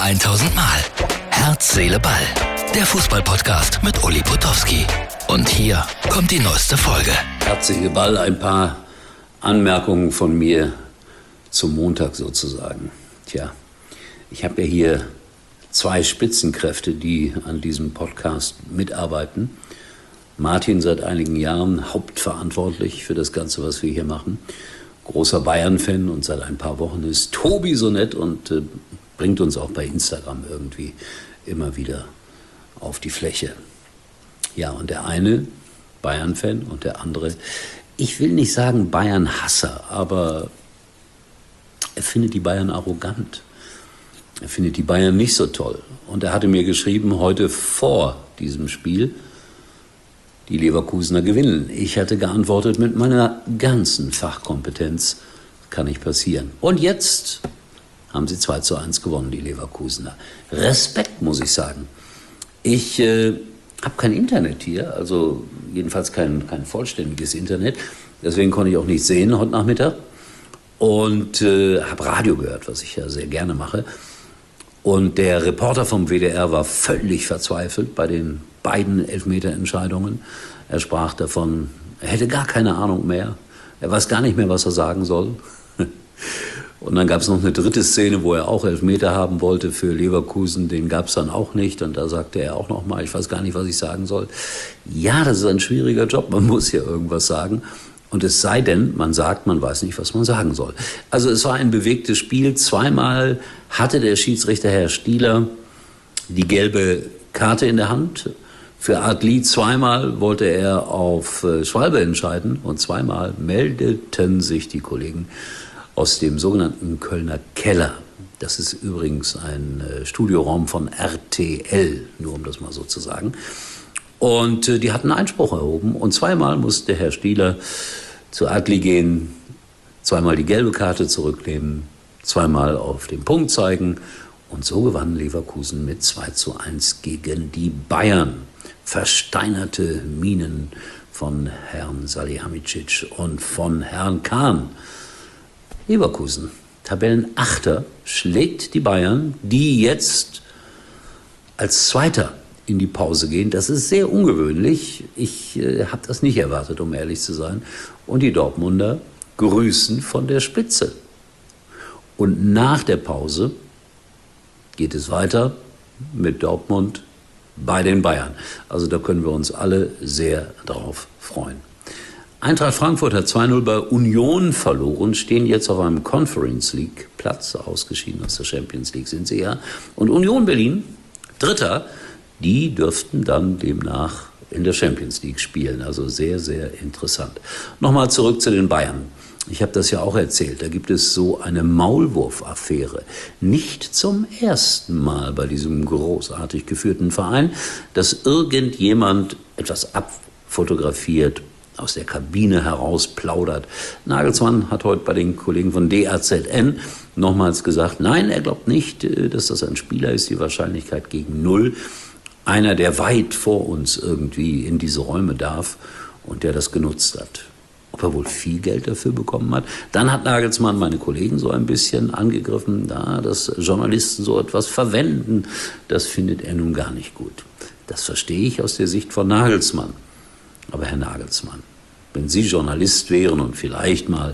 1000 Mal. Herz, Seele, Ball. Der Fußballpodcast mit Uli Potowski. Und hier kommt die neueste Folge. Herz, Seele, Ball, ein paar Anmerkungen von mir zum Montag sozusagen. Tja, ich habe ja hier 2 Spitzenkräfte, die an diesem Podcast mitarbeiten. Martin seit einigen Jahren hauptverantwortlich für das Ganze, was wir hier machen. Großer Bayern-Fan, und seit ein paar Wochen ist Tobi so nett und bringt uns auch bei Instagram irgendwie immer wieder auf die Fläche. Ja, und der eine Bayern-Fan und der andere, ich will nicht sagen Bayern-Hasser, aber er findet die Bayern arrogant. Er findet die Bayern nicht so toll. Und er hatte mir geschrieben, heute vor diesem Spiel, die Leverkusener gewinnen. Ich hatte geantwortet, mit meiner ganzen Fachkompetenz kann nicht passieren. Und jetzt haben sie 2:1 gewonnen, die Leverkusener. Respekt, muss ich sagen. Ich habe kein Internet hier, also jedenfalls kein vollständiges Internet. Deswegen konnte ich auch nicht sehen heute Nachmittag. Und habe Radio gehört, was ich ja sehr gerne mache. Und der Reporter vom WDR war völlig verzweifelt bei den beiden Elfmeterentscheidungen. Er sprach davon, er hätte gar keine Ahnung mehr. Er weiß gar nicht mehr, was er sagen soll. Und dann gab es noch eine dritte Szene, wo er auch Elfmeter haben wollte für Leverkusen. Den gab es dann auch nicht. Und da sagte er auch noch mal, ich weiß gar nicht, was ich sagen soll. Ja, das ist ein schwieriger Job. Man muss ja irgendwas sagen. Und es sei denn, man sagt, man weiß nicht, was man sagen soll. Also es war ein bewegtes Spiel. 2-mal hatte der Schiedsrichter Herr Stieler die gelbe Karte in der Hand. Für Adli 2-mal wollte er auf Schwalbe entscheiden. Und 2-mal meldeten sich die Kollegen aus dem sogenannten Kölner Keller. Das ist übrigens ein Studioraum von RTL, nur um das mal so zu sagen. Und die hatten Einspruch erhoben. Und 2-mal musste Herr Stieler zu Adli gehen, 2-mal die gelbe Karte zurücknehmen, 2-mal auf den Punkt zeigen. Und so gewann Leverkusen mit 2:1 gegen die Bayern. Versteinerte Mienen von Herrn Salihamidzic und von Herrn Kahn. Leverkusen, Tabellenachter, schlägt die Bayern, die jetzt als Zweiter in die Pause gehen. Das ist sehr ungewöhnlich. Ich habe das nicht erwartet, um ehrlich zu sein. Und die Dortmunder grüßen von der Spitze. Und nach der Pause geht es weiter mit Dortmund bei den Bayern. Also da können wir uns alle sehr drauf freuen. Eintracht Frankfurt hat 2:0 bei Union verloren, stehen jetzt auf einem Conference League Platz, ausgeschieden aus der Champions League sind sie ja. Und Union Berlin, Dritter, die dürften dann demnach in der Champions League spielen. Also sehr, sehr interessant. Nochmal zurück zu den Bayern. Ich habe das ja auch erzählt. Da gibt es so eine Maulwurf-Affäre. Nicht zum ersten Mal bei diesem großartig geführten Verein, dass irgendjemand etwas abfotografiert, aus der Kabine heraus plaudert. Nagelsmann hat heute bei den Kollegen von DAZN nochmals gesagt, nein, er glaubt nicht, dass das ein Spieler ist, die Wahrscheinlichkeit gegen 0. Einer, der weit vor uns irgendwie in diese Räume darf und der das genutzt hat. Ob er wohl viel Geld dafür bekommen hat. Dann hat Nagelsmann meine Kollegen so ein bisschen angegriffen, dass Journalisten so etwas verwenden. Das findet er nun gar nicht gut. Das verstehe ich aus der Sicht von Nagelsmann. Aber Herr Nagelsmann, wenn Sie Journalist wären und vielleicht mal,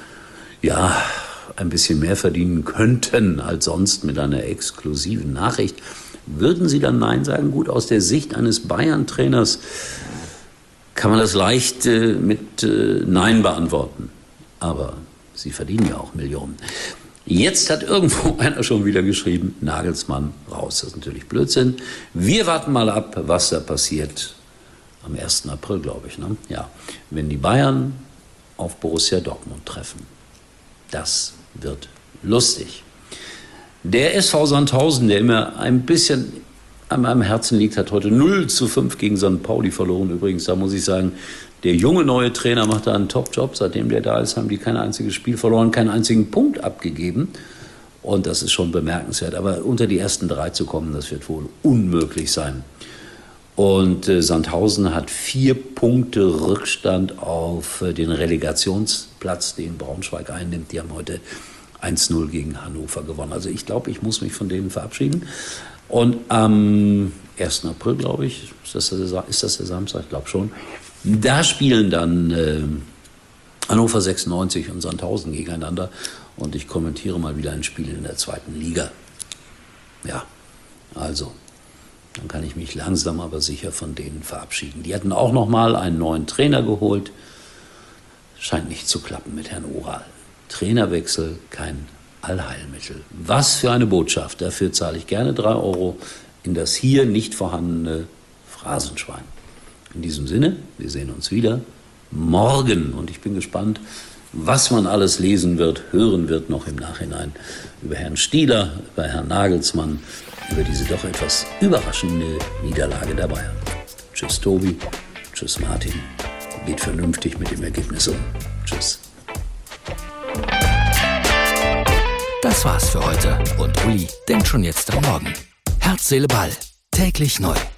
ein bisschen mehr verdienen könnten als sonst mit einer exklusiven Nachricht, würden Sie dann Nein sagen? Gut, aus der Sicht eines Bayern-Trainers kann man das leicht mit Nein beantworten. Aber Sie verdienen ja auch Millionen. Jetzt hat irgendwo einer schon wieder geschrieben, Nagelsmann raus. Das ist natürlich Blödsinn. Wir warten mal ab, was da passiert. Am 1. April, glaube ich, ne? Ja, wenn die Bayern auf Borussia Dortmund treffen. Das wird lustig. Der SV Sandhausen, der immer ein bisschen an meinem Herzen liegt, hat heute 0:5 gegen St. Pauli verloren. Übrigens, da muss ich sagen, der junge neue Trainer macht da einen Top-Job. Seitdem der da ist, haben die kein einziges Spiel verloren, keinen einzigen Punkt abgegeben. Und das ist schon bemerkenswert. Aber unter die ersten 3 zu kommen, das wird wohl unmöglich sein. Und Sandhausen hat 4 Punkte Rückstand auf den Relegationsplatz, den Braunschweig einnimmt. Die haben heute 1-0 gegen Hannover gewonnen. Also ich glaube, ich muss mich von denen verabschieden. Und am 1. April, glaube ich, ist das der Samstag? Ich glaube schon. Da spielen dann Hannover 96 und Sandhausen gegeneinander. Und ich kommentiere mal wieder ein Spiel in der 2. Liga. Ja, also, dann kann ich mich langsam aber sicher von denen verabschieden. Die hatten auch noch mal einen neuen Trainer geholt. Scheint nicht zu klappen mit Herrn Oral. Trainerwechsel, kein Allheilmittel. Was für eine Botschaft. Dafür zahle ich gerne 3 Euro in das hier nicht vorhandene Phrasenschwein. In diesem Sinne, wir sehen uns wieder morgen. Und ich bin gespannt, was man alles lesen wird, hören wird noch im Nachhinein über Herrn Stieler, über Herrn Nagelsmann, über diese doch etwas überraschende Niederlage der Bayern. Tschüss Tobi, tschüss Martin, geht vernünftig mit dem Ergebnis um. Tschüss. Das war's für heute und Uli denkt schon jetzt am Morgen. Herz, Seele, Ball. Täglich neu.